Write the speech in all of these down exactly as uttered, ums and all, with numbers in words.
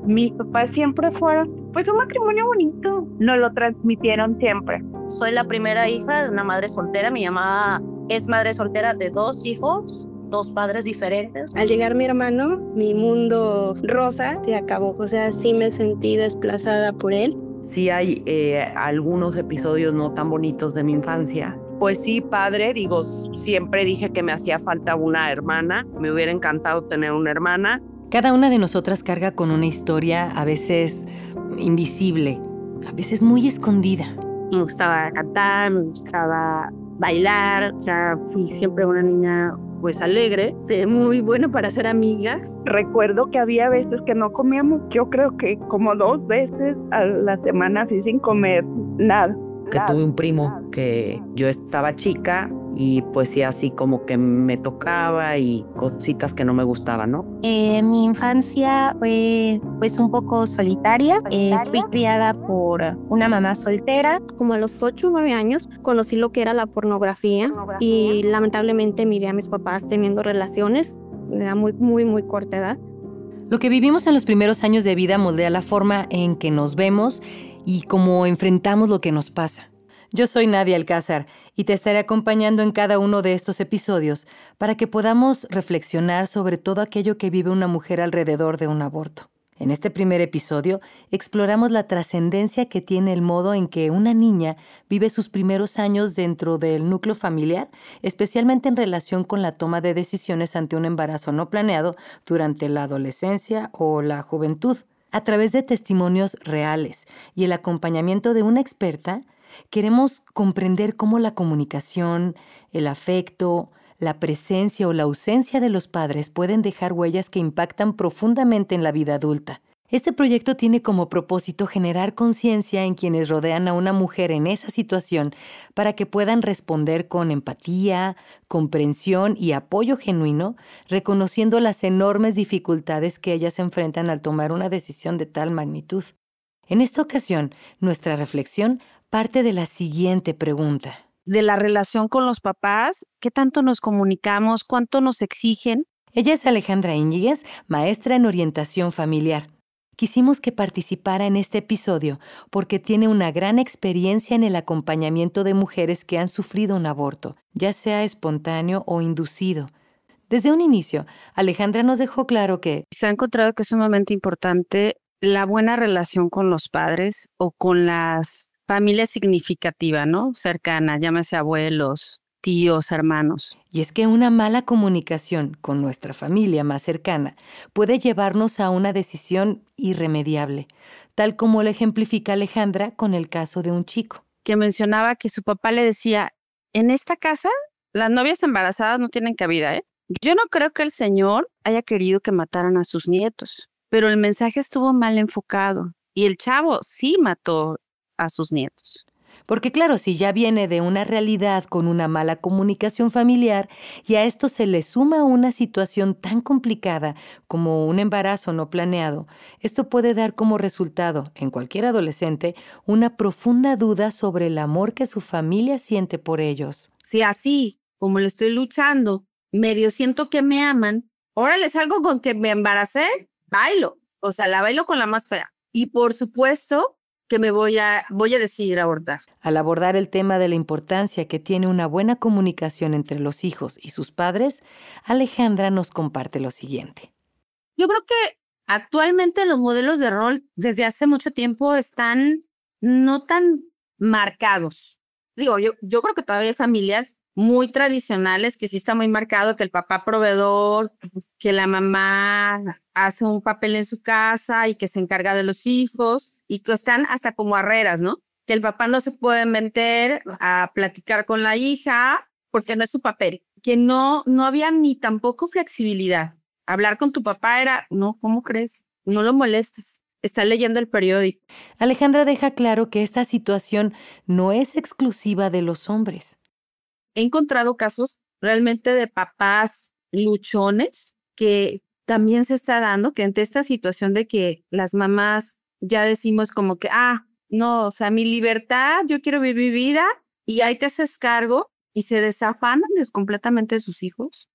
Mis papás siempre fueron, pues, un matrimonio bonito. Nos lo transmitieron siempre. Soy la primera hija de una madre soltera. Mi mamá es madre soltera de dos hijos, dos padres diferentes. Al llegar mi hermano, mi mundo rosa se acabó. O sea, sí me sentí desplazada por él. Sí hay eh, algunos episodios no tan bonitos de mi infancia. Pues sí, padre, digo, siempre dije que me hacía falta una hermana. Me hubiera encantado tener una hermana. Cada una de nosotras carga con una historia a veces invisible, a veces muy escondida. Me gustaba cantar, me gustaba bailar. O sea, fui siempre una niña pues alegre, muy buena para hacer amigas. Recuerdo que había veces que no comíamos, yo creo que como dos veces a la semana así sin comer nada. Que tuve un primo que yo estaba chica y pues sí así como que me tocaba y cositas que no me gustaban, ¿no? Eh, mi infancia fue pues un poco solitaria. Eh, fui criada por una mamá soltera. Como a los ocho o nueve años conocí lo que era la pornografía y lamentablemente miré a mis papás teniendo relaciones de edad muy, muy, muy corta edad. Lo que vivimos en los primeros años de vida moldea la forma en que nos vemos y cómo enfrentamos lo que nos pasa. Yo soy Nadia Alcázar y te estaré acompañando en cada uno de estos episodios para que podamos reflexionar sobre todo aquello que vive una mujer alrededor de un aborto. En este primer episodio exploramos la trascendencia que tiene el modo en que una niña vive sus primeros años dentro del núcleo familiar, especialmente en relación con la toma de decisiones ante un embarazo no planeado durante la adolescencia o la juventud. A través de testimonios reales y el acompañamiento de una experta, queremos comprender cómo la comunicación, el afecto, la presencia o la ausencia de los padres pueden dejar huellas que impactan profundamente en la vida adulta. Este proyecto tiene como propósito generar conciencia en quienes rodean a una mujer en esa situación para que puedan responder con empatía, comprensión y apoyo genuino, reconociendo las enormes dificultades que ellas enfrentan al tomar una decisión de tal magnitud. En esta ocasión, nuestra reflexión parte de la siguiente pregunta. De la relación con los papás, ¿qué tanto nos comunicamos? ¿Cuánto nos exigen? Ella es Alejandra Íñiguez, maestra en orientación familiar. Quisimos que participara en este episodio porque tiene una gran experiencia en el acompañamiento de mujeres que han sufrido un aborto, ya sea espontáneo o inducido. Desde un inicio, Alejandra nos dejó claro que se ha encontrado que es sumamente importante la buena relación con los padres o con las familia significativa, ¿no? Cercana, llámese abuelos, tíos, hermanos. Y es que una mala comunicación con nuestra familia más cercana puede llevarnos a una decisión irremediable, tal como lo ejemplifica Alejandra con el caso de un chico. Que mencionaba que su papá le decía, en esta casa las novias embarazadas no tienen cabida, ¿eh? Yo no creo que el señor haya querido que mataran a sus nietos, pero el mensaje estuvo mal enfocado y el chavo sí mató a sus nietos. Porque claro, si ya viene de una realidad con una mala comunicación familiar y a esto se le suma una situación tan complicada como un embarazo no planeado, esto puede dar como resultado, en cualquier adolescente, una profunda duda sobre el amor que su familia siente por ellos. Si así, como le estoy luchando, medio siento que me aman, órale, salgo con que me embaracé, bailo. O sea, la bailo con la más fea. Y por supuesto que me voy a, voy a decidir abortar. Al abordar el tema de la importancia que tiene una buena comunicación entre los hijos y sus padres, Alejandra nos comparte lo siguiente. Yo creo que actualmente los modelos de rol desde hace mucho tiempo están no tan marcados. Digo, yo, yo creo que todavía hay familias muy tradicionales que sí está muy marcado que el papá proveedor, que la mamá hace un papel en su casa y que se encarga de los hijos y que están hasta como arreras, ¿no? Que el papá no se puede meter a platicar con la hija porque no es su papel. Que no, no había ni tampoco flexibilidad. Hablar con tu papá era, no, ¿cómo crees? No lo molestes. Está leyendo el periódico. Alejandra deja claro que esta situación no es exclusiva de los hombres. He encontrado casos realmente de papás luchones que también se está dando, que ante esta situación de que las mamás ya decimos como que, ah, no, o sea, mi libertad, yo quiero vivir mi vida y ahí te haces cargo y se desafanan completamente de sus hijos.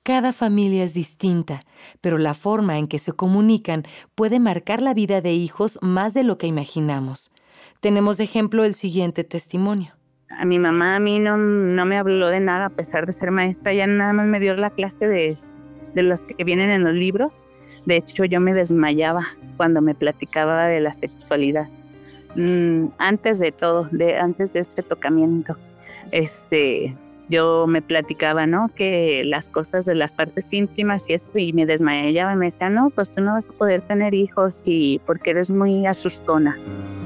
Cada familia es distinta, pero la forma en que se comunican puede marcar la vida de hijos más de lo que imaginamos. Tenemos de ejemplo el siguiente testimonio. A mi mamá a mí no, no me habló de nada a pesar de ser maestra. Ella nada más me dio la clase de, de los que vienen en los libros. De hecho, yo me desmayaba cuando me platicaba de la sexualidad. Mm, antes de todo, de, antes de este tocamiento, este, yo me platicaba, ¿no? Que las cosas de las partes íntimas y eso, y me desmayaba y me decía, no, pues tú no vas a poder tener hijos y porque eres muy asustona.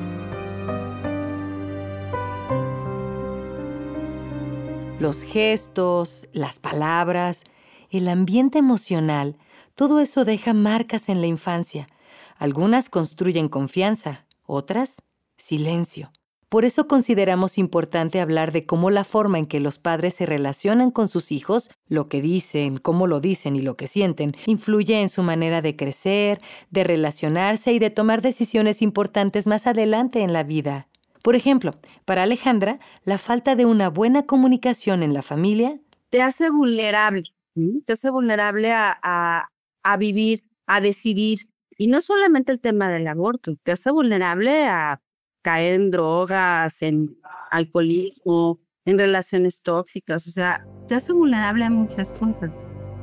Los gestos, las palabras, el ambiente emocional, todo eso deja marcas en la infancia. Algunas construyen confianza, otras, silencio. Por eso consideramos importante hablar de cómo la forma en que los padres se relacionan con sus hijos, lo que dicen, cómo lo dicen y lo que sienten, influye en su manera de crecer, de relacionarse y de tomar decisiones importantes más adelante en la vida. Por ejemplo, para Alejandra, la falta de una buena comunicación en la familia te hace vulnerable, ¿sí? Te hace vulnerable a, a, a vivir, a decidir. Y no solamente el tema del aborto, te hace vulnerable a caer en drogas, en alcoholismo, en relaciones tóxicas. O sea, te hace vulnerable a muchas cosas.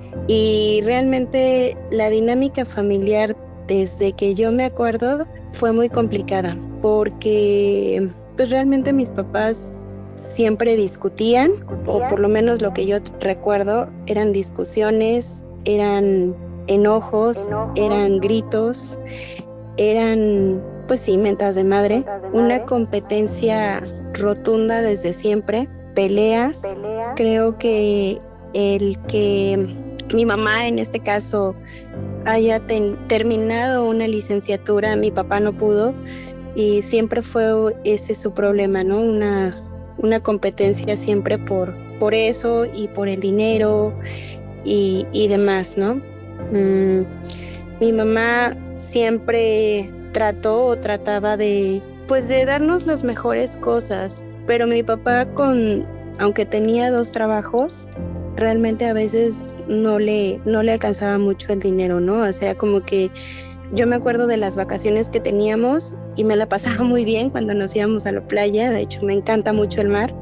Y realmente la dinámica familiar, desde que yo me acuerdo, fue muy complicada, porque pues realmente mis papás siempre discutían, o por lo menos lo que yo recuerdo, eran discusiones, eran enojos, eran gritos, eran, pues sí, mentas de madre, una competencia rotunda desde siempre, peleas. Creo que el que mi mamá, en este caso, haya ten, terminado una licenciatura, mi papá no pudo, y siempre fue ese su problema, ¿no? Una, una competencia siempre por, por eso y por el dinero y, y demás, ¿no? Mm, mi mamá siempre trató o trataba de, pues de darnos las mejores cosas, pero mi papá, con, aunque tenía dos trabajos, realmente a veces no le, no le alcanzaba mucho el dinero, ¿no? O sea, como que yo me acuerdo de las vacaciones que teníamos y me la pasaba muy bien cuando nos íbamos a la playa. De hecho, me encanta mucho el mar,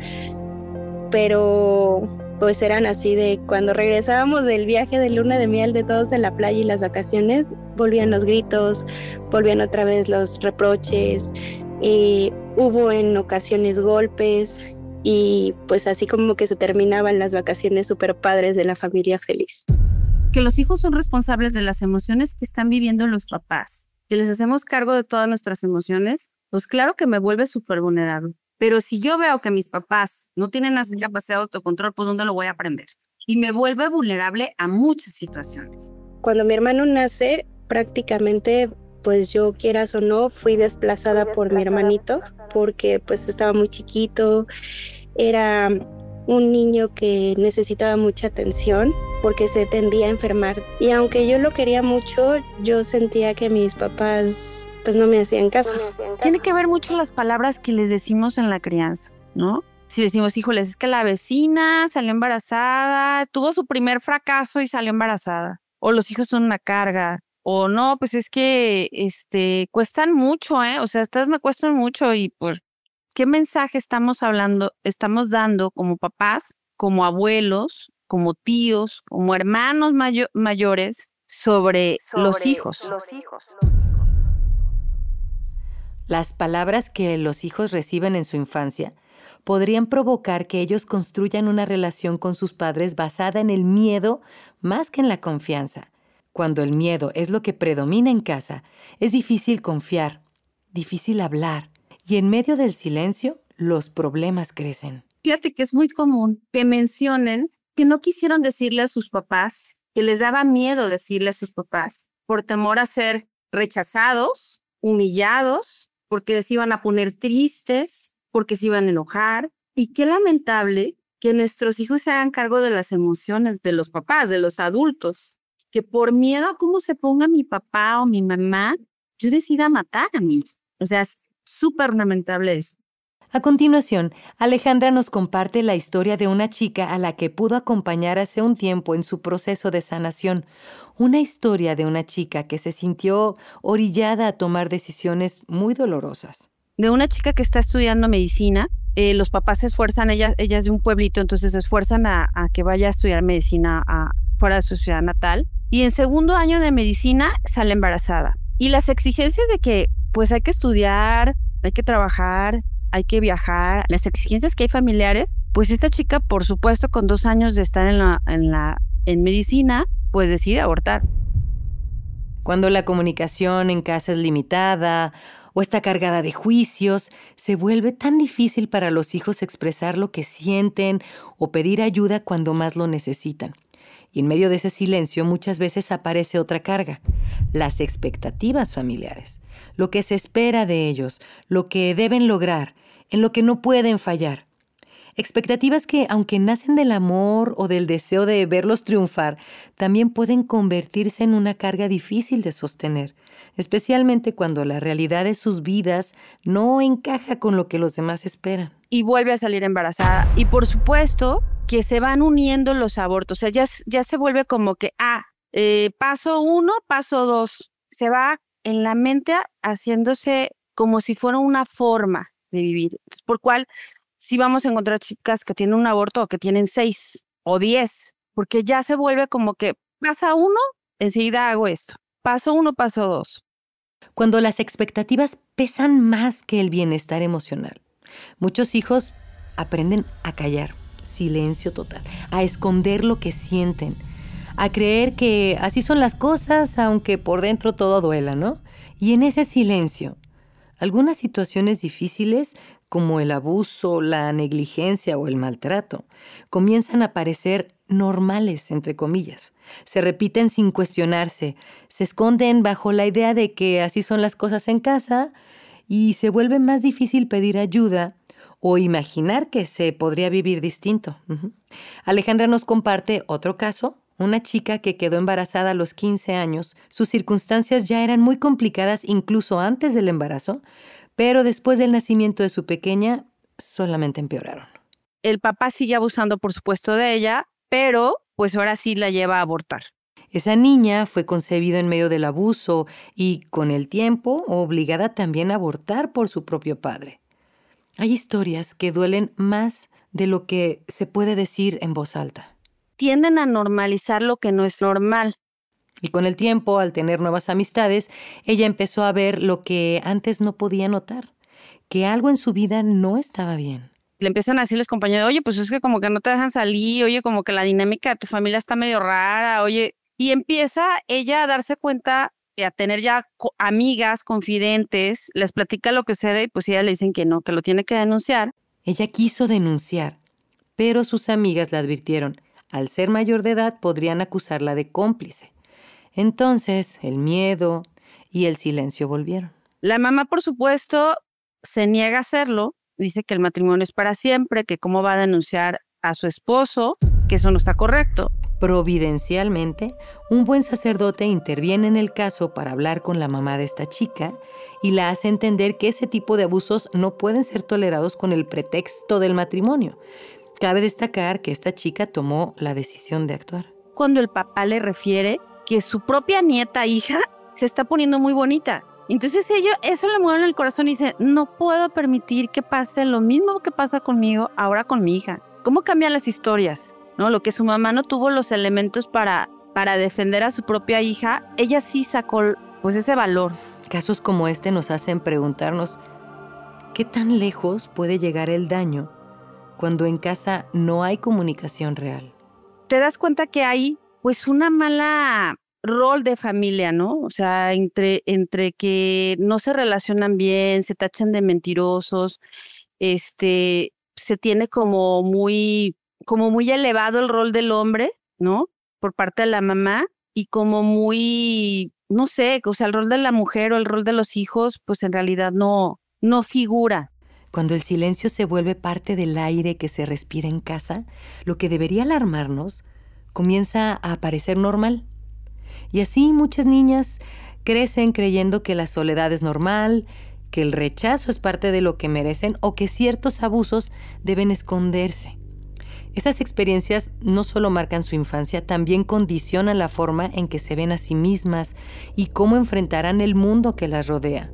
pero pues eran así de cuando regresábamos del viaje de luna de miel de todos en la playa y las vacaciones, volvían los gritos, volvían otra vez los reproches, y hubo en ocasiones golpes, y pues así como que se terminaban las vacaciones súper padres de la familia feliz. Que los hijos son responsables de las emociones que están viviendo los papás, que les hacemos cargo de todas nuestras emociones, pues claro que me vuelve súper vulnerable. Pero si yo veo que mis papás no tienen esa capacidad de autocontrol, pues ¿dónde lo voy a aprender? Y me vuelve vulnerable a muchas situaciones. Cuando mi hermano nace, prácticamente, pues yo quieras o no, fui desplazada por mi hermanito, porque pues estaba muy chiquito, era un niño que necesitaba mucha atención porque se tendía a enfermar. Y aunque yo lo quería mucho, yo sentía que mis papás pues no me hacían caso. Tiene que ver mucho las palabras que les decimos en la crianza, ¿no? Si decimos, híjoles, es que la vecina salió embarazada, tuvo su primer fracaso y salió embarazada. O los hijos son una carga. O no, pues es que este, cuestan mucho, ¿eh? O sea, estas me cuestan mucho. Y por qué mensaje estamos hablando, estamos dando como papás, como abuelos, como tíos, como hermanos mayo- mayores sobre, sobre los hijos. Los hijos. Las palabras que los hijos reciben en su infancia podrían provocar que ellos construyan una relación con sus padres basada en el miedo más que en la confianza. Cuando el miedo es lo que predomina en casa, es difícil confiar, difícil hablar, y en medio del silencio, los problemas crecen. Fíjate que es muy común que mencionen que no quisieron decirle a sus papás, que les daba miedo decirle a sus papás, por temor a ser rechazados, humillados, porque les iban a poner tristes, porque se iban a enojar. Y qué lamentable que nuestros hijos se hagan cargo de las emociones de los papás, de los adultos, que por miedo a cómo se ponga mi papá o mi mamá, yo decida matar a mí. O sea, es súper lamentable eso. A continuación, Alejandra nos comparte la historia de una chica a la que pudo acompañar hace un tiempo en su proceso de sanación. Una historia de una chica que se sintió orillada a tomar decisiones muy dolorosas. De una chica que está estudiando medicina, eh, los papás se esfuerzan, ella, ella es de un pueblito, entonces se esfuerzan a, a que vaya a estudiar medicina a, fuera de su ciudad natal. Y en segundo año de medicina sale embarazada. Y las exigencias de que pues hay que estudiar, hay que trabajar, hay que viajar, las exigencias que hay familiares, pues esta chica, por supuesto, con dos años de estar en la, en la, en medicina, pues decide abortar. Cuando la comunicación en casa es limitada o está cargada de juicios, se vuelve tan difícil para los hijos expresar lo que sienten o pedir ayuda cuando más lo necesitan. Y en medio de ese silencio muchas veces aparece otra carga, las expectativas familiares, lo que se espera de ellos, lo que deben lograr, en lo que no pueden fallar. Expectativas que, aunque nacen del amor o del deseo de verlos triunfar, también pueden convertirse en una carga difícil de sostener, especialmente cuando la realidad de sus vidas no encaja con lo que los demás esperan. Y vuelve a salir embarazada. Y por supuesto que se van uniendo los abortos. O sea, ya, ya se vuelve como que, ah, eh, paso uno, paso dos. Se va en la mente haciéndose como si fuera una forma de vivir. Entonces, por cual sí vamos a encontrar chicas que tienen un aborto o que tienen seis o diez, porque ya se vuelve como que pasa uno, enseguida hago esto. Paso uno, paso dos. Cuando las expectativas pesan más que el bienestar emocional, muchos hijos aprenden a callar, silencio total, a esconder lo que sienten, a creer que así son las cosas, aunque por dentro todo duela, ¿no? Y en ese silencio, algunas situaciones difíciles, como el abuso, la negligencia o el maltrato, comienzan a parecer normales, entre comillas. Se repiten sin cuestionarse, se esconden bajo la idea de que así son las cosas en casa y se vuelve más difícil pedir ayuda o imaginar que se podría vivir distinto. Uh-huh. Alejandra nos comparte otro caso. Una chica que quedó embarazada a los quince años, sus circunstancias ya eran muy complicadas incluso antes del embarazo, pero después del nacimiento de su pequeña solamente empeoraron. El papá sigue abusando, por supuesto, de ella, pero pues ahora sí la lleva a abortar. Esa niña fue concebida en medio del abuso y con el tiempo obligada también a abortar por su propio padre. Hay historias que duelen más de lo que se puede decir en voz alta. Tienden a normalizar lo que no es normal. Y con el tiempo, al tener nuevas amistades, ella empezó a ver lo que antes no podía notar, que algo en su vida no estaba bien. Le empiezan a decir los compañeros, oye, pues es que como que no te dejan salir, oye, como que la dinámica de tu familia está medio rara, oye. Y empieza ella a darse cuenta y a tener ya co- amigas, confidentes, les platica lo que sucede y pues ella le dicen que no, que lo tiene que denunciar. Ella quiso denunciar, pero sus amigas le advirtieron. Al ser mayor de edad, podrían acusarla de cómplice. Entonces, el miedo y el silencio volvieron. La mamá, por supuesto, se niega a hacerlo. Dice que el matrimonio es para siempre, que cómo va a denunciar a su esposo, que eso no está correcto. Providencialmente, un buen sacerdote interviene en el caso para hablar con la mamá de esta chica y la hace entender que ese tipo de abusos no pueden ser tolerados con el pretexto del matrimonio. Cabe destacar que esta chica tomó la decisión de actuar. Cuando el papá le refiere que su propia nieta, hija, se está poniendo muy bonita. Entonces ello, eso le mueve en el corazón y dice, no puedo permitir que pase lo mismo que pasa conmigo ahora con mi hija. ¿Cómo cambian las historias? ¿No? Lo que su mamá no tuvo los elementos para, para defender a su propia hija, ella sí sacó pues ese valor. Casos como este nos hacen preguntarnos, ¿qué tan lejos puede llegar el daño cuando en casa no hay comunicación real? Te das cuenta que hay pues una mala rol de familia, ¿no? O sea, entre, entre que no se relacionan bien, se tachan de mentirosos, este, se tiene como muy, como muy elevado el rol del hombre, ¿no? Por parte de la mamá y como muy, no sé, o sea, el rol de la mujer o el rol de los hijos, pues en realidad no, no figura. Cuando el silencio se vuelve parte del aire que se respira en casa, lo que debería alarmarnos comienza a parecer normal. Y así muchas niñas crecen creyendo que la soledad es normal, que el rechazo es parte de lo que merecen o que ciertos abusos deben esconderse. Esas experiencias no solo marcan su infancia, también condicionan la forma en que se ven a sí mismas y cómo enfrentarán el mundo que las rodea.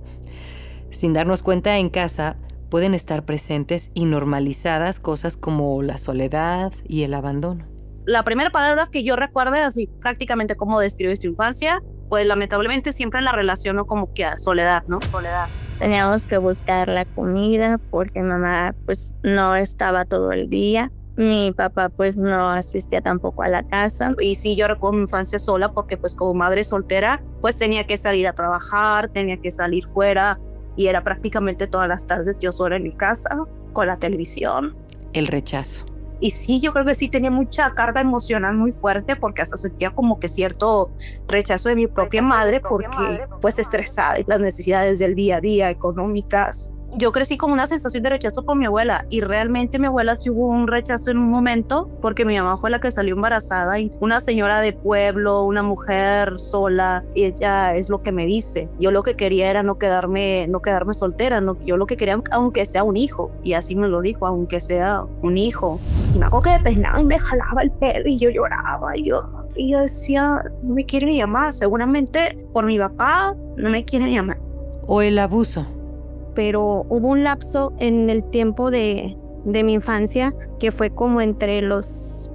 Sin darnos cuenta, en casa pueden estar presentes y normalizadas cosas como la soledad y el abandono. La primera palabra que yo recuerdo, así prácticamente cómo describe su infancia, pues lamentablemente siempre la relaciono como que a soledad, ¿no? Soledad. Teníamos que buscar la comida porque mamá pues no estaba todo el día. Mi papá pues no asistía tampoco a la casa. Y sí, yo recuerdo mi infancia sola porque pues como madre soltera pues tenía que salir a trabajar, tenía que salir fuera y era prácticamente todas las tardes yo sola en mi casa con la televisión. El rechazo. Y sí, yo creo que sí tenía mucha carga emocional muy fuerte porque hasta sentía como que cierto rechazo de mi propia madre porque pues estresada y las necesidades del día a día económicas. Yo crecí con una sensación de rechazo por mi abuela y realmente mi abuela sí hubo un rechazo en un momento porque mi mamá fue la que salió embarazada y una señora de pueblo, una mujer sola, y ella es lo que me dice. Yo lo que quería era no quedarme, no quedarme soltera, no, yo lo que quería aunque sea un hijo y así me lo dijo, aunque sea un hijo. Y me acuerdo que me peinaba y me jalaba el pelo y yo lloraba y yo, y yo decía, no me quiere mi mamá, seguramente por mi papá no me quiere mi mamá. O el abuso. Pero hubo un lapso en el tiempo de, de mi infancia que fue como entre los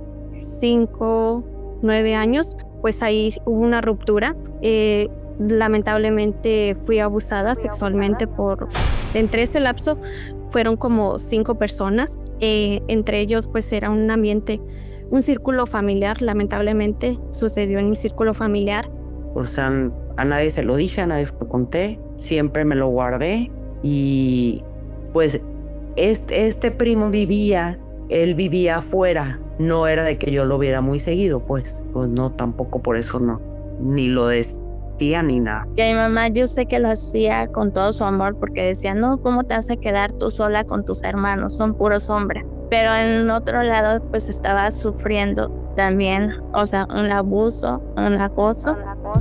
cinco, nueve años, pues ahí hubo una ruptura. Eh, lamentablemente fui abusada sexualmente por... Entre ese lapso fueron como cinco personas, eh, entre ellos pues era un ambiente, un círculo familiar, lamentablemente sucedió en mi círculo familiar. O sea, a nadie se lo dije, a nadie se lo conté, siempre me lo guardé. Y pues este, este primo vivía, él vivía afuera, no era de que yo lo viera muy seguido, pues, pues no, tampoco por eso no, ni lo decía ni nada. Y a mi mamá yo sé que lo hacía con todo su amor porque decía, no, ¿cómo te vas a quedar tú sola con tus hermanos? Son puros hombres. Pero en otro lado pues estaba sufriendo también, o sea, un abuso, un acoso.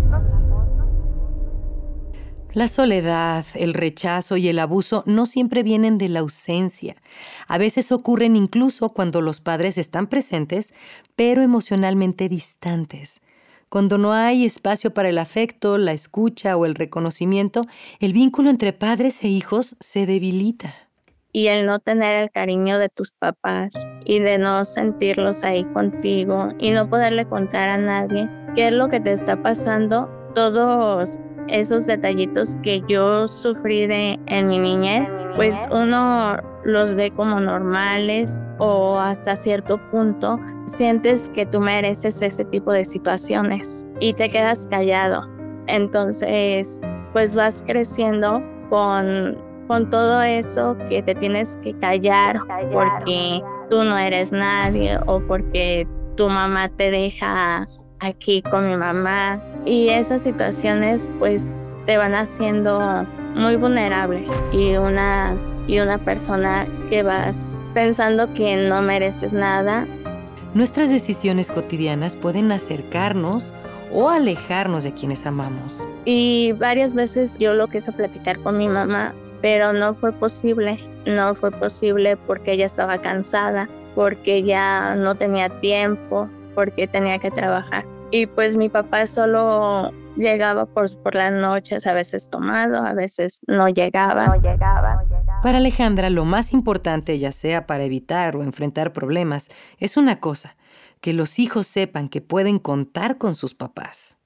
La soledad, el rechazo y el abuso no siempre vienen de la ausencia. A veces ocurren incluso cuando los padres están presentes, pero emocionalmente distantes. Cuando no hay espacio para el afecto, la escucha o el reconocimiento, el vínculo entre padres e hijos se debilita. Y el no tener el cariño de tus papás y de no sentirlos ahí contigo y no poderle contar a nadie qué es lo que te está pasando, todos esos detallitos que yo sufrí de, en mi niñez, pues uno los ve como normales o hasta cierto punto sientes que tú mereces ese tipo de situaciones y te quedas callado. Entonces, pues vas creciendo con, con todo eso que te tienes que callar porque tú no eres nadie o porque tu mamá te deja aquí con mi mamá, y esas situaciones pues te van haciendo muy vulnerable y una, y una persona que vas pensando que no mereces nada. Nuestras decisiones cotidianas pueden acercarnos o alejarnos de quienes amamos. Y varias veces yo lo quise platicar con mi mamá, pero no fue posible, no fue posible porque ella estaba cansada, porque ya no tenía tiempo, porque tenía que trabajar. Y pues mi papá solo llegaba por, por las noches, a veces tomado, a veces no llegaba. no llegaba. Para Alejandra, lo más importante, ya sea para evitar o enfrentar problemas, es una cosa, que los hijos sepan que pueden contar con sus papás.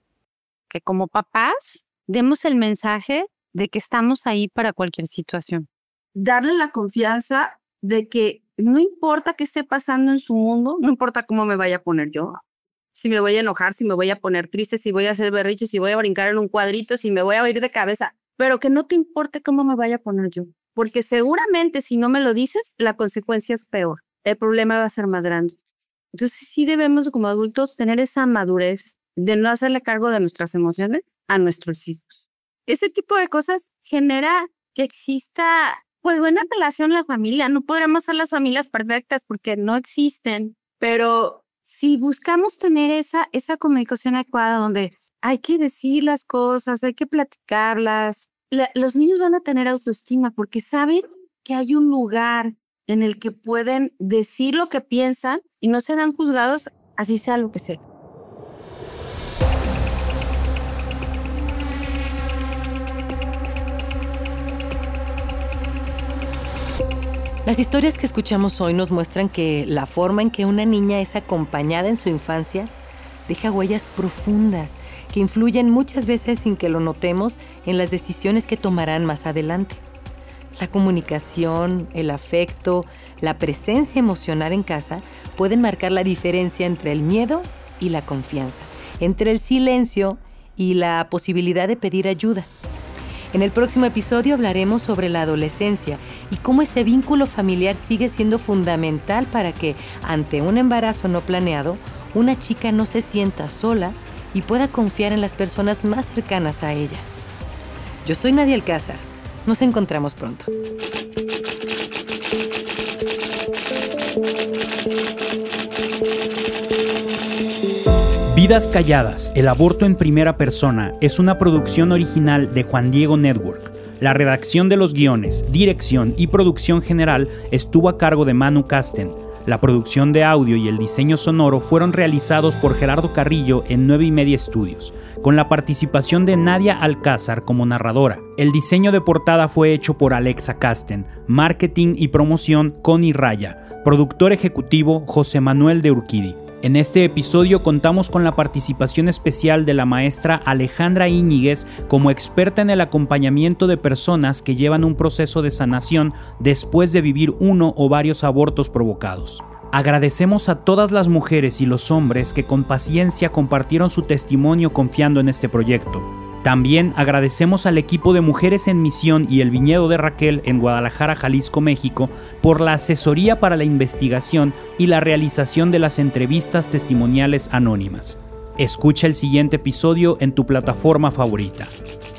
Que como papás demos el mensaje de que estamos ahí para cualquier situación. Darle la confianza de que no importa qué esté pasando en su mundo, no importa cómo me vaya a poner yo. Si me voy a enojar, si me voy a poner triste, si voy a hacer berricho, si voy a brincar en un cuadrito, si me voy a ir de cabeza, pero que no te importe cómo me vaya a poner yo. Porque seguramente si no me lo dices, la consecuencia es peor. El problema va a ser más grande. Entonces sí debemos como adultos tener esa madurez de no hacerle cargo de nuestras emociones a nuestros hijos. Ese tipo de cosas genera que exista pues buena relación en la familia. No podremos ser las familias perfectas porque no existen, pero si buscamos tener esa, esa comunicación adecuada donde hay que decir las cosas, hay que platicarlas, la, los niños van a tener autoestima porque saben que hay un lugar en el que pueden decir lo que piensan y no serán juzgados, así sea lo que sea. Las historias que escuchamos hoy nos muestran que la forma en que una niña es acompañada en su infancia deja huellas profundas que influyen muchas veces sin que lo notemos en las decisiones que tomarán más adelante. La comunicación, el afecto, la presencia emocional en casa pueden marcar la diferencia entre el miedo y la confianza, entre el silencio y la posibilidad de pedir ayuda. En el próximo episodio hablaremos sobre la adolescencia y cómo ese vínculo familiar sigue siendo fundamental para que, ante un embarazo no planeado, una chica no se sienta sola y pueda confiar en las personas más cercanas a ella. Yo soy Nadia Alcázar. Nos encontramos pronto. Vidas Calladas, el aborto en primera persona, es una producción original de Juan Diego Network. La redacción de los guiones, dirección y producción general estuvo a cargo de Manu Casten. La producción de audio y el diseño sonoro fueron realizados por Gerardo Carrillo en nueve y media Estudios, con la participación de Nadia Alcázar como narradora. El diseño de portada fue hecho por Alexa Casten, marketing y promoción Connie Raya, productor ejecutivo José Manuel de Urquidi. En este episodio contamos con la participación especial de la maestra Alejandra Íñiguez como experta en el acompañamiento de personas que llevan un proceso de sanación después de vivir uno o varios abortos provocados. Agradecemos a todas las mujeres y los hombres que con paciencia compartieron su testimonio confiando en este proyecto. También agradecemos al equipo de Mujeres en Misión y El Viñedo de Raquel en Guadalajara, Jalisco, México, por la asesoría para la investigación y la realización de las entrevistas testimoniales anónimas. Escucha el siguiente episodio en tu plataforma favorita.